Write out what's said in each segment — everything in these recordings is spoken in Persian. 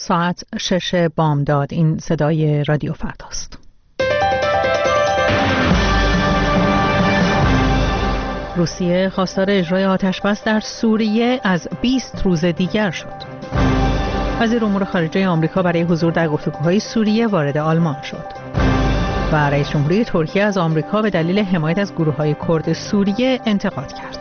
ساعت 6 بامداد. این صدای رادیو فرداست. روسیه خواستار اجرای آتش‌بس در سوریه از 20 روز دیگر شد. وزیر امور خارجه آمریکا برای حضور در گفتگوهای سوریه وارد آلمان شد. و رئیس جمهوری ترکیه از آمریکا به دلیل حمایت از گروه‌های کرد سوریه انتقاد کرد.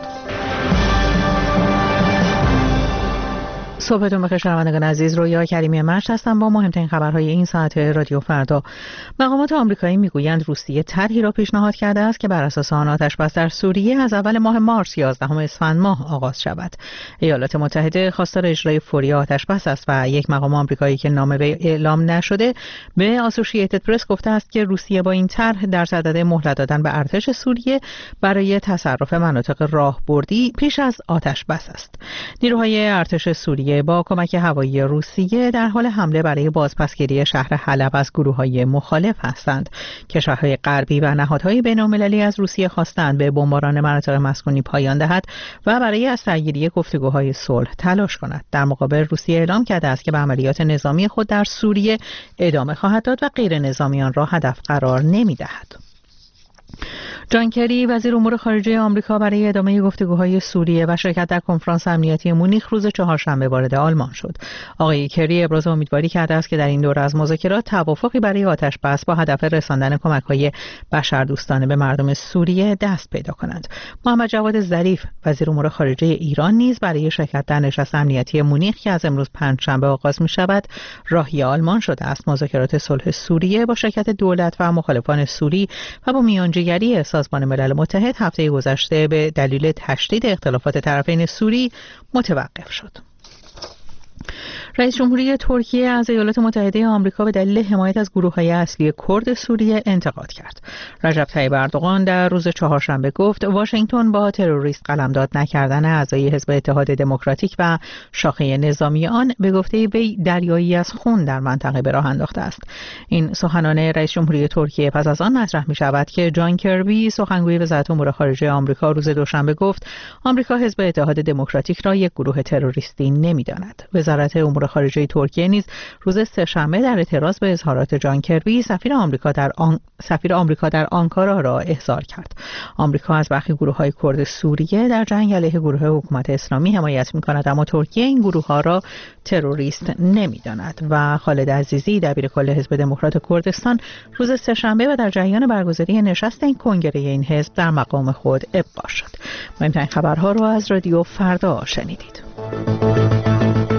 صبحتون بخیر شنوندگان عزیز، رویا کریمی مشت هستم با مهمترین خبرهای این ساعت رادیو فردا. مقامات آمریکایی میگویند روسیه طرحی را پیشنهاد کرده است که بر اساس آن آتش‌بس در سوریه از اول ماه مارس 11 اسفند ماه آغاز شود. ایالات متحده خواستار اجرای فوری آتش‌بس است و یک مقام آمریکایی که نام وی اعلام نشده به آسوشییتد پرس گفته است که روسیه با این طرح در صدد مهلت دادن به ارتش سوریه برای تصرف مناطق راهبردی پیش از آتش‌بس است. نیروهای ارتش سوریه با کمک هوایی روسیه در حال حمله برای بازپسگیری شهر حلب از گروه‌های مخالف هستند. کشورهای غربی و نهادهای بین‌المللی از روسیه خواستند به بمباران مناطق مسکونی پایان دهد و برای از سرگیری گفتگوهای صلح تلاش کند. در مقابل روسیه اعلام کرده است که به عملیات نظامی خود در سوریه ادامه خواهد داد و غیر نظامیان را هدف قرار نمی‌دهد. جان کری وزیر امور خارجه آمریکا برای ادامه گفتگوهای سوریه و شرکت در کنفرانس امنیتی مونیخ روز چهارشنبه وارد آلمان شد. آقای کری ابراز امیدواری کرده است که در این دوره از مذاکرات توافقی برای آتش‌بس با هدف رساندن کمک‌های بشردوستانه به مردم سوریه دست پیدا کند. محمد جواد ظریف وزیر امور خارجه ایران نیز برای شرکت در نشست امنیتی مونیخ که از امروز پنجشنبه آغاز می‌شود راهی آلمان شده است. مذاکرات صلح سوریه با شرکت دولت و مخالفان سوری و با میانجیگری سازمان ملل متحد هفته گذشته به دلیل تشدید اختلافات طرفین سوری متوقف شد. رئیس جمهوری ترکیه از ایالات متحده آمریکا به دلیل حمایت از گروه‌های اصلی کرد سوریه انتقاد کرد. رجب طیب اردوغان در روز چهارشنبه گفت واشنگتن با تروریست قلمداد نکردن اعضای حزب اتحاد دموکراتیک و شاخه نظامی آن به گفته وی دریایی از خون در منطقه به راه انداخته است. این سخنان رئیس جمهوری ترکیه پس از آن مطرح می‌شود که جان کربی سخنگوی وزارت امور خارجه آمریکا روز دوشنبه گفت آمریکا حزب اتحاد دموکراتیک را یک گروه تروریستی نمی‌داند. وزارت امور خارجه ترکیه نیز روز سه‌شنبه در اعتراض به اظهارات جان کربی سفیر آمریکا در آنکارا را احضار کرد. آمریکا از برخی گروه‌های کرد سوریه در جنگ علیه گروه حکومت اسلامی حمایت می‌کند، اما ترکیه این گروه‌ها را تروریست نمی‌داند. و خالد عزیزی دبیر کل حزب دموکرات کردستان روز سه‌شنبه و در جریان برگزاری نشست این کنگره این حزب در مقام خود ابقا شد. مهمترین خبرها را از رادیو فردا شنیدید.